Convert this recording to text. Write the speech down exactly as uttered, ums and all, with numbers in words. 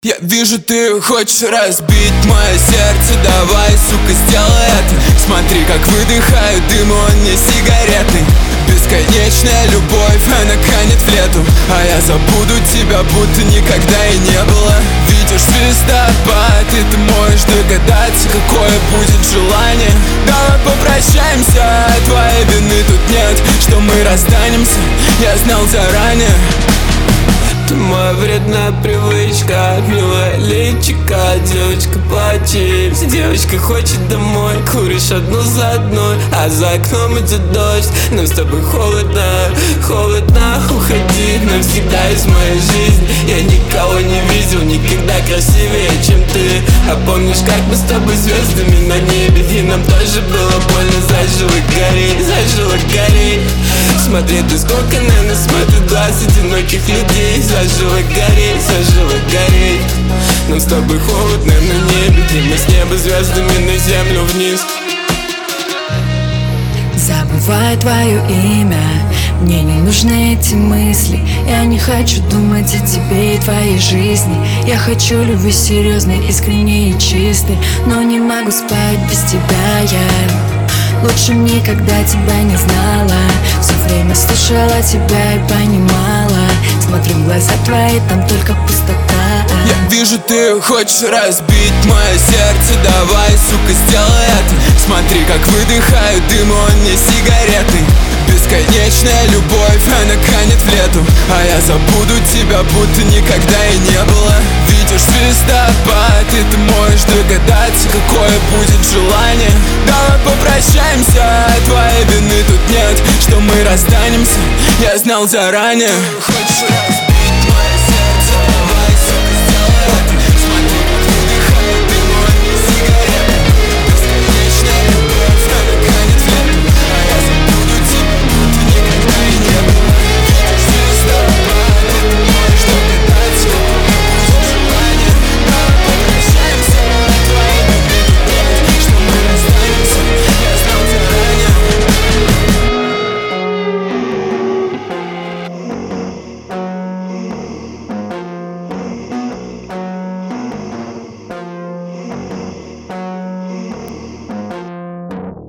Я вижу, ты хочешь разбить мое сердце. Давай, сука, сделай это. Смотри, как выдыхаю дым, он не сигаретный. Бесконечная любовь, она канет в лету, а я забуду тебя, будто никогда и не было. Видишь звездопад, и ты можешь догадаться, какое будет желание. Давай попрощаемся, твоей вины тут нет, что мы расстанемся, я знал заранее. Ты моя вредная привычка, милая личика. Девочка плачет, девочка хочет домой. Куришь одну за одной, а за окном идет дождь. Нам с тобой холодно, холодно. Уходи навсегда из моей жизни. Я никого не видел никогда красивее, чем ты. А помнишь, как мы с тобой звездами на небе? И нам тоже было больно, заживо гореть, заживо гореть. Смотри, ты сколько на нас смотрит глаз одиноких людей. Заживо гореть, заживо гореть. Нам с тобой холодно на небе, и мы с неба звездами на землю вниз. Забывай твое имя, мне не нужны эти мысли. Я не хочу думать о тебе и твоей жизни. Я хочу любви серьезной, искренней и чистой, но не могу спать без тебя я. Лучше никогда тебя не знала, все время слушала тебя и понимала. Смотрю в глаза твои, там только пустота. Я вижу, ты хочешь разбить мое сердце. Давай, сука, сделай это. Смотри, как выдыхаю дым, он не сигаретный. Бесконечная любовь, она канет в лету, а я забуду тебя, будто никогда и не было. Видишь звездопад, и ты можешь догадаться, какое будет желание. Давай попрощаемся, твоей вины тут нет, что мы расстанемся, я знал заранее. Хочешь разбить мое сердце, давай, сука,